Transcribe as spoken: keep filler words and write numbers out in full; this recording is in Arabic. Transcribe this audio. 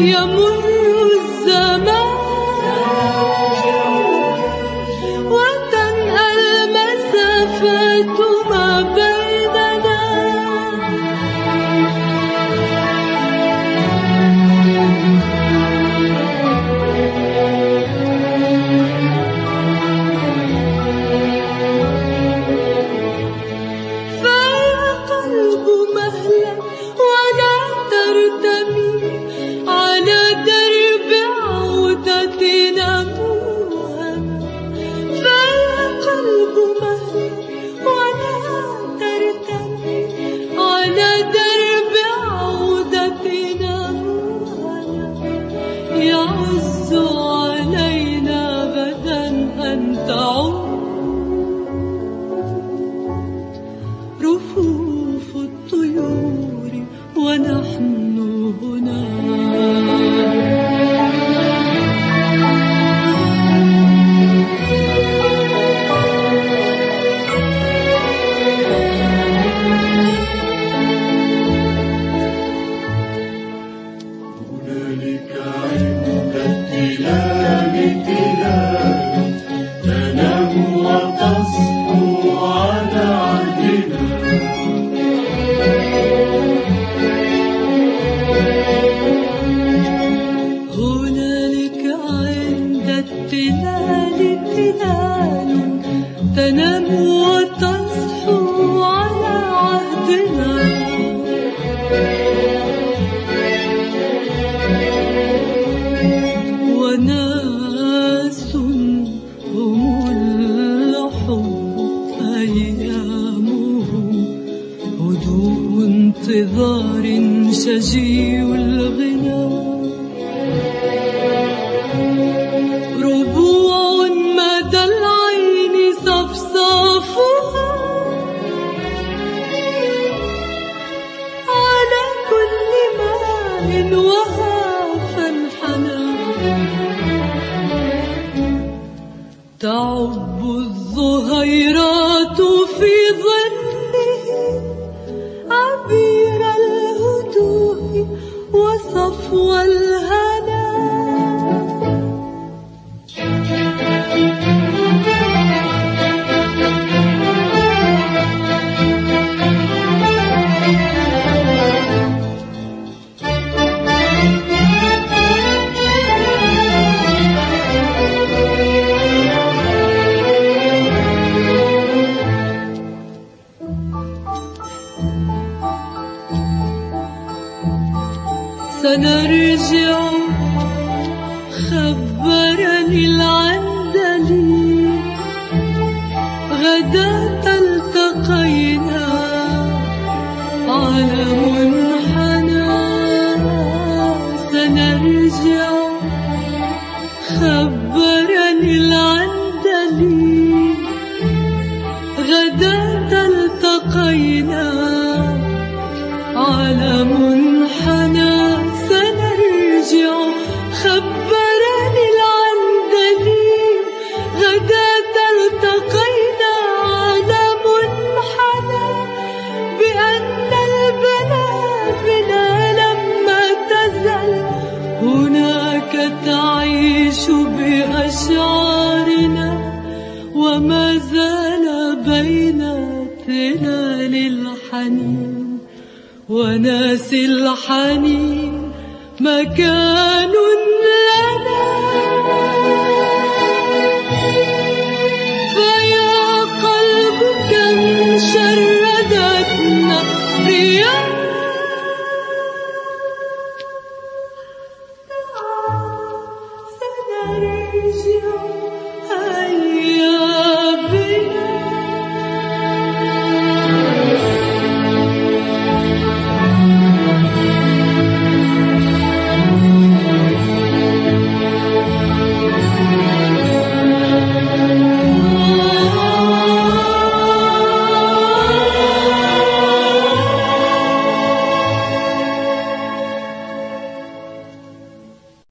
يمر الزمان وتنهى المسافات ما بيننا. فيا قلب مهلا ولا ترتمي على درب عودتنا موهما. فيا قلب مهلا ولا ترتمي على درب عودتنا موهما. يعز علينا غدا أن تعود رفوف الطيور ونحن هنا. هنالك عند التلال تلال تنام وتصحو على عهدنا. هنالك عند التلال تلال تنام وتصحو على عهدنا. وناس هم الحب أيامهم هدوء انتظار شجي الغنى. ربوع مدى العين صفصافها على كل ماء وهاف الحنى. تعب الظهيرات في ظله عبير الهدوء وصفو الهنا. سنرجع خبرني العندلي غداة التقينا على منحنى. سنرجع خبرني العندلي غداة التقينا على منحنى. سنرجع خبرني العندلي غداة التقينا على منحنى بأن البلابل لما تزل هناك تعيش بأشعارنا. وما زال بين تلال الحنين وناس الحنين مكان